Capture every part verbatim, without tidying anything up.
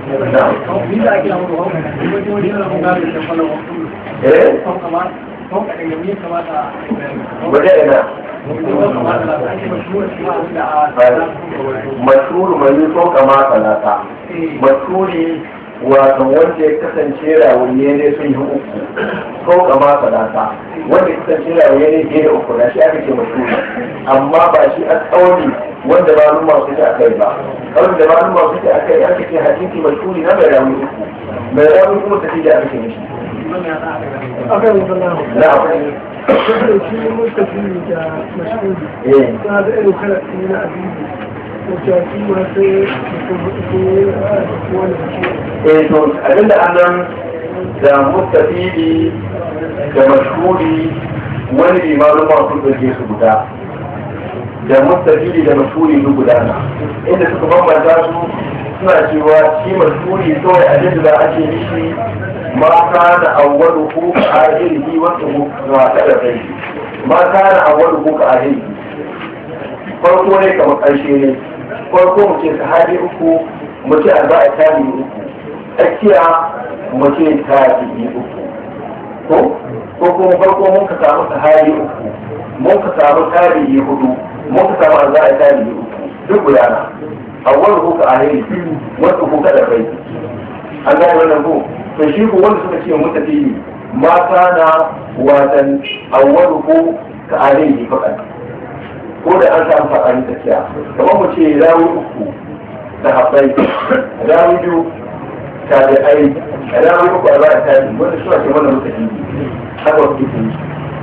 eh wajen ina mashuru mai yi so kama talata mashuri wato wanda ya kasance rawuye ne sun yi uku so kama talata wanda ya kasance rawuye ne biyu da uku na shi aka ce mashuri amma ba shi a tsauni wanda ba numa suke a kai ba kawai da ba numa suke a kai aka ce hadisi mashuri na mai rawuye uku mai rawuye kuma tafi da aka ce mishi akan wannan na akwai shi mutafi da mashhuri ta da irin kala na abibi wacce shi ma sai eh to abinda annan da mutafi da mashhuri wani limanin masu ɗauke su guda da mutafi da mashhuri duk gudana inda suka bambanta su suna cewa shi mashhuri kawai abin da ake mishi ما كان أوله كآخره وانتهوا كآخره ما كان أوله كآخره farko ne kamar ƙarshe ne farko mu ce sahabi uku mu ce arba'a tabi uku tsakiya mu ce tabi uku ko ko kuma farko mun ka samu sahabi uku mun ka samu tabi hudu mun ka samu arba'a tabi uku duk gudana awwal ku ka ahiri wanda ku kada kai an gane wannan ko to shi ko wanda suka ce mutafi ma kana watan awwaluhu ka alayhi faqat ko da an samu fadani tsakiya kamar mu ce rawi uku da habbai rawi biyu ta da ai rawi uku a bayan tabi wanda suna ce wannan mutafi haka wasu ke yi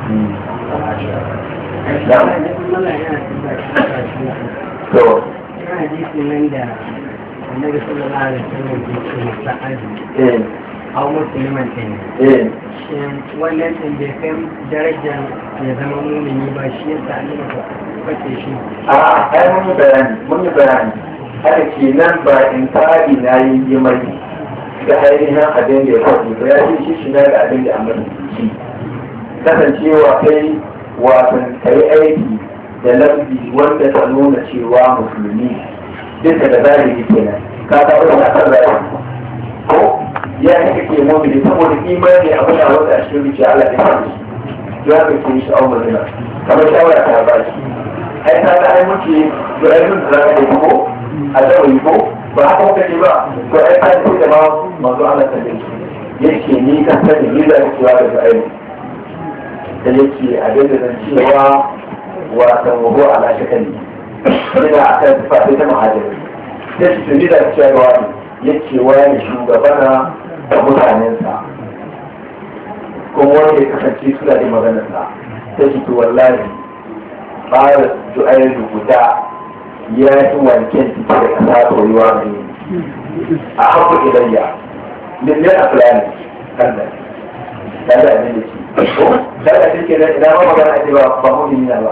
to hadisi nan da annabi sallallahu alaihi wasallam ya ce sa'adi hau musulman ta ne shin wannan ɗin bai kai darajar ya zama mumini ba shi yasa an yi kwace shi a ai mun yi bayani mun yi bayani haka ke nan ba in tsari na yi yi mai da ainihin abin da ya kwace ba ya ce shi shi na da abin da an mai shi kasancewa kai wasan kai aiki da lambi wanda ta nuna cewa musulmi duka da zahiri kenan ka ta wani a kan zahiri ko ya yi kake mumini saboda imani abin da wanda a cikin zuciya Allah ya kare shi ya ka ke shi a umarina kamar shawara ta ba shi ai ta ga ai muke da ai mun da zaka yi ko a dawo yi ko ba haka kuka ce ba to ai ta ce da ma manzo Allah ta dace yake ni ka sani ni da cewa da ai da yake abin da zan cewa wa san wahu ala shakali ina akan tafi ta muhajiri sai shi ni da cewa yake wani shugabana da mutanensa kuma wanda ya kasance suna da maganarsa ta shi wallahi fara du'ayar guda ya yi wanken ciki da kasa soyuwa mai a haku ilayya lille a fulani kannan ta da abin da ke ko ta da abin ke nan idan ma magana ake ba ba mu yi ba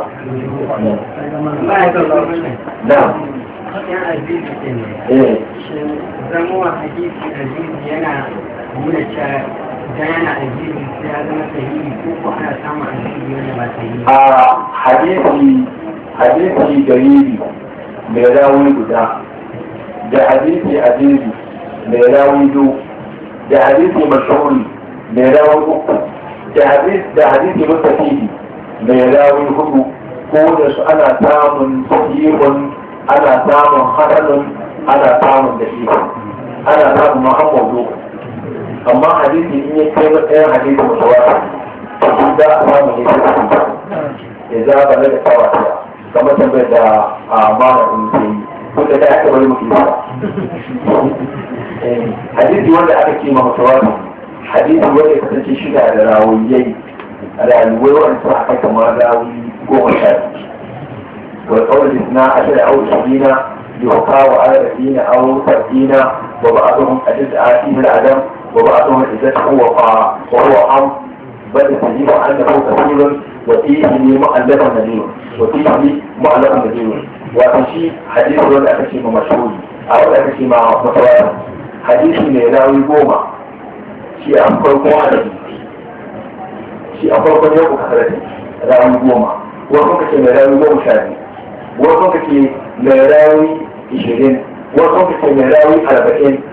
na yan azizi ne zamuwa hadisi azizi yana nuna cewa idan yana azizi sai ya zama sahihi ko ko ana samun azizi wanda ba sahihi a hadisi hadisi garibi mai rawi guda da hadisi azizi mai rawi biyu da hadisi mashahuri mai rawi uku da hadisi da hadisi mutafihi mai rawi hudu ko da su ana samun sahihun ana samun hasanun ana samun da shi ana samun muhammadu amma hadisi in ya kai matsayin hadisi mutawata shi za a samu ne ta ya za a bane da tawata kamar tambayar da a mana in ke yi ko da ta aka bari muke ba hadisi wanda aka ce ma mutawata hadisi wanda ya kasance shiga da rawuyyai rayuwai wanda su aka kama rawi goma sha biyu والقول الاثنى عشر أو عشرين يحكى على الذين أو ثلاثين وبعضهم أجزاء فيه العدم وبعضهم أجزاء وقع وهو عم بل يستجيب أنه كثير وفيه مؤلف نذير وفيه مؤلف نذير وفي حديث ولا أكشي مشهور أو أكشي مع متواتر حديث من راوي بوما شيء أفضل قوانين شيء أفضل يوم كثرته راوي بوما وكم كشي من راوي بوما شاري wasu kake mai rawi ishirin wasu kake mai rawi arba'in